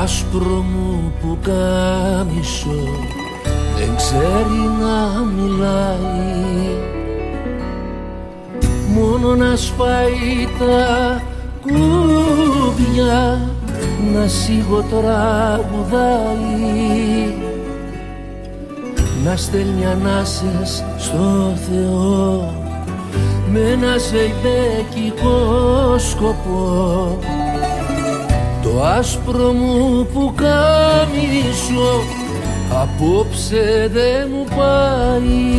άσπρο μου πουκάμισο δεν ξέρει να μιλάει, μόνο να σπάει τα κούβια, να σιγοτραγουδάει, να στέλνει ανάσες στο Θεό με ένα ζεϊμπέκικο σκοπό. Το άσπρο μου πουκάμισο απόψε δεν μου πάει.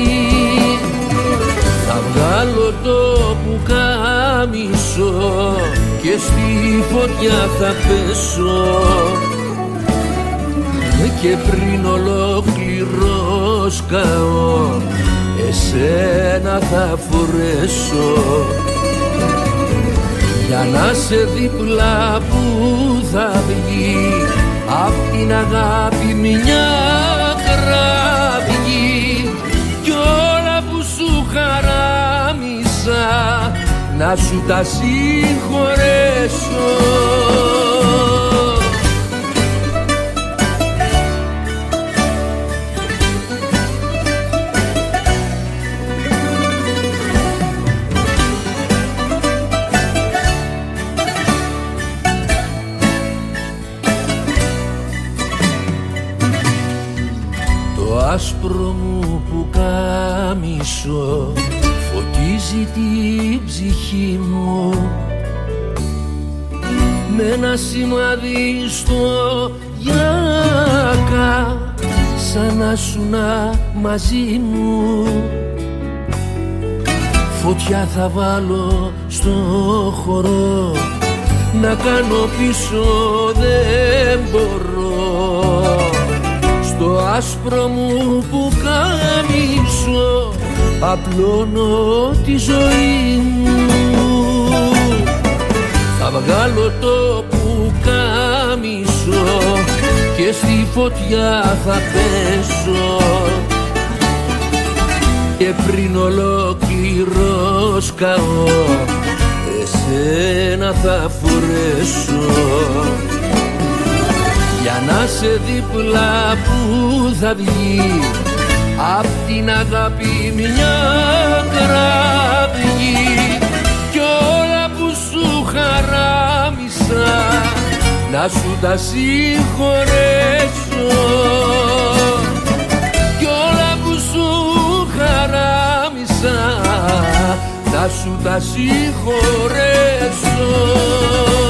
Θα βγάλω το πουκάμισο και στη φωτιά θα πέσω, και πριν ολοκληρώσω εσένα θα φορέσω, για να σε δίπλα που θα βγει απ' την αγάπη μια κραυγή, κι όλα που σου χαράμισα να σου τα συγχωρέσω. Άσπρο μου πουκάμισο φωτίζει την ψυχή μου με ένα σημάδι στο γιάκα, σαν να σουνα μαζί μου. Φωτιά θα βάλω στο χορό, να κάνω πίσω δεν μπορώ. Στο άσπρο μου πουκάμισο απλώνω τη ζωή μου. Θα βγάλω το πουκάμισο και στη φωτιά θα πέσω, και πριν ολοκληρώσω εσένα θα φορέσω, για να σε δίπλα που θα βγει απ' την αγάπη μια κραυγή, κι όλα που σου χαράμισα να σου τα συγχωρέσω, κι όλα που σου χαράμισα να σου τα συγχωρέσω.